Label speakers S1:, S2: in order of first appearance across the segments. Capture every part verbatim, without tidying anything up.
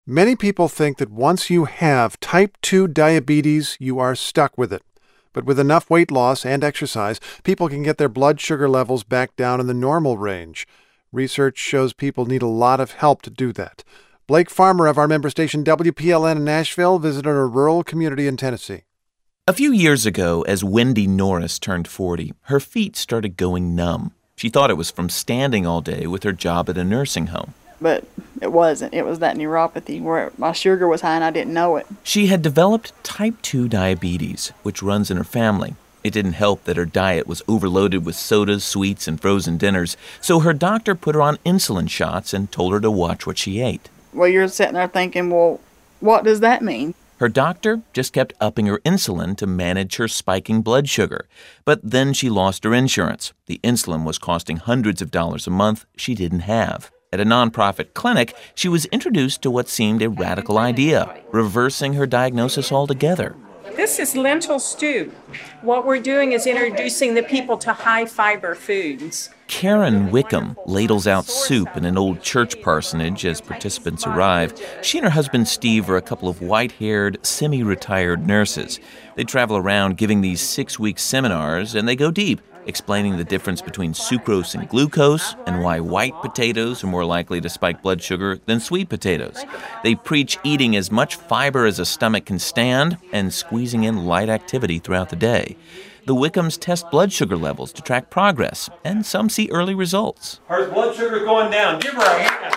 S1: Many people think that once you have type two diabetes, you are stuck with it. But with enough weight loss and exercise, people can get their blood sugar levels back down in the normal range. Research shows people need a lot of help to do that. Blake Farmer of our member station W P L N in Nashville visited a rural community in Tennessee.
S2: A few years ago, as Wendy Norris turned forty, her feet started going numb. She thought it was from standing all day with her job at a nursing home.
S3: But it wasn't. It was that neuropathy where my sugar was high and I didn't know it.
S2: She had developed type two diabetes, which runs in her family. It didn't help that her diet was overloaded with sodas, sweets, and frozen dinners, so her doctor put her on insulin shots and told her to watch what she ate.
S3: Well, you're sitting there thinking, well, what does that mean?
S2: Her doctor just kept upping her insulin to manage her spiking blood sugar. But then she lost her insurance. The insulin was costing hundreds of dollars a month she didn't have. At a nonprofit clinic, she was introduced to what seemed a radical idea, reversing her diagnosis altogether.
S4: This is lentil stew. What we're doing is introducing the people to high-fiber foods.
S2: Karen Wickham ladles out soup in an old church parsonage as participants arrive. She and her husband Steve are a couple of white-haired, semi-retired nurses. They travel around giving these six-week seminars, and they go deep, explaining the difference between sucrose and glucose and why white potatoes are more likely to spike blood sugar than sweet potatoes. They preach eating as much fiber as a stomach can stand and squeezing in light activity throughout the day. The Wickhams test blood sugar levels to track progress, and some see early results.
S5: Her blood sugar going down. Give her a hand.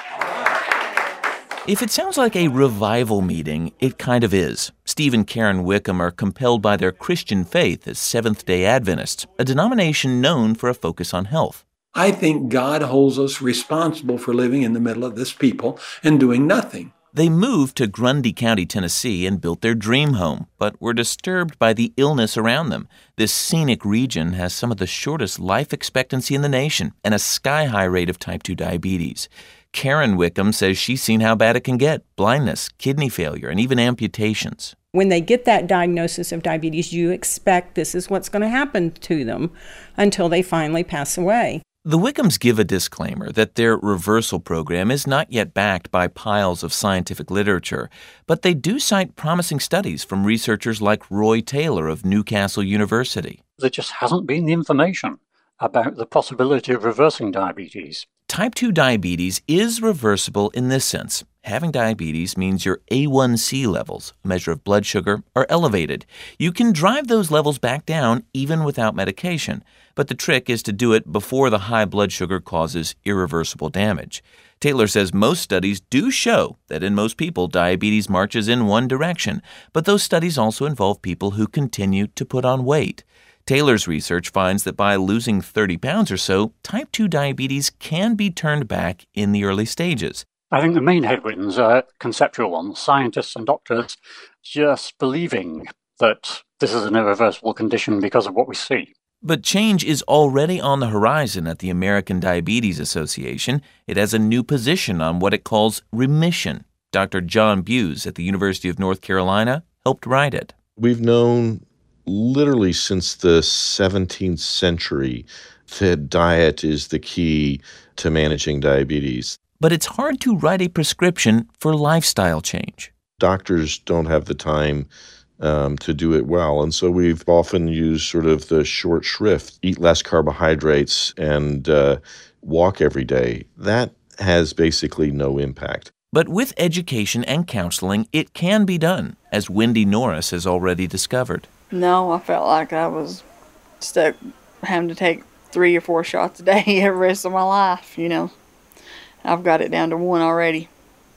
S2: If it sounds like a revival meeting, it kind of is. Steve and Karen Wickham are compelled by their Christian faith as Seventh-day Adventists, a denomination known for a focus on health.
S6: I think God holds us responsible for living in the middle of this people and doing nothing.
S2: They moved to Grundy County, Tennessee, and built their dream home, but were disturbed by the illness around them. This scenic region has some of the shortest life expectancy in the nation and a sky-high rate of type two diabetes. Karen Wickham says she's seen how bad it can get: blindness, kidney failure, and even amputations.
S7: When they get that diagnosis of diabetes, you expect this is what's going to happen to them until they finally pass away.
S2: The Wickhams give a disclaimer that their reversal program is not yet backed by piles of scientific literature, but they do cite promising studies from researchers like Roy Taylor of Newcastle University.
S8: There just hasn't been the information about the possibility of reversing diabetes.
S2: Type two diabetes is reversible in this sense. Having diabetes means your A one C levels, a measure of blood sugar, are elevated. You can drive those levels back down even without medication, but the trick is to do it before the high blood sugar causes irreversible damage. Taylor says most studies do show that in most people, diabetes marches in one direction, but those studies also involve people who continue to put on weight. Taylor's research finds that by losing thirty pounds or so, type two diabetes can be turned back in the early stages.
S8: I think the main headwinds are conceptual ones, scientists and doctors just believing that this is an irreversible condition because of what we see.
S2: But change is already on the horizon at the American Diabetes Association. It has a new position on what it calls remission. Doctor John Buse at the University of North Carolina helped write it.
S9: We've known literally since the seventeenth century that diet is the key to managing diabetes.
S2: But it's hard to write a prescription for lifestyle change.
S9: Doctors don't have the time um, to do it well, and so we've often used sort of the short shrift: eat less carbohydrates and uh, walk every day. That has basically no impact.
S2: But with education and counseling, it can be done, as Wendy Norris has already discovered.
S3: No, I felt like I was stuck having to take three or four shots a day the rest of my life, you know. I've got it down to one already.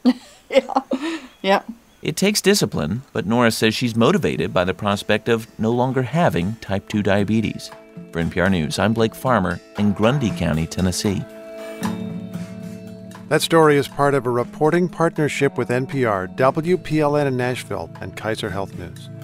S3: yeah. yeah.
S2: It takes discipline, but Norris says she's motivated by the prospect of no longer having type two diabetes. For N P R News, I'm Blake Farmer in Grundy County, Tennessee.
S1: That story is part of a reporting partnership with N P R, W P L N in Nashville, and Kaiser Health News.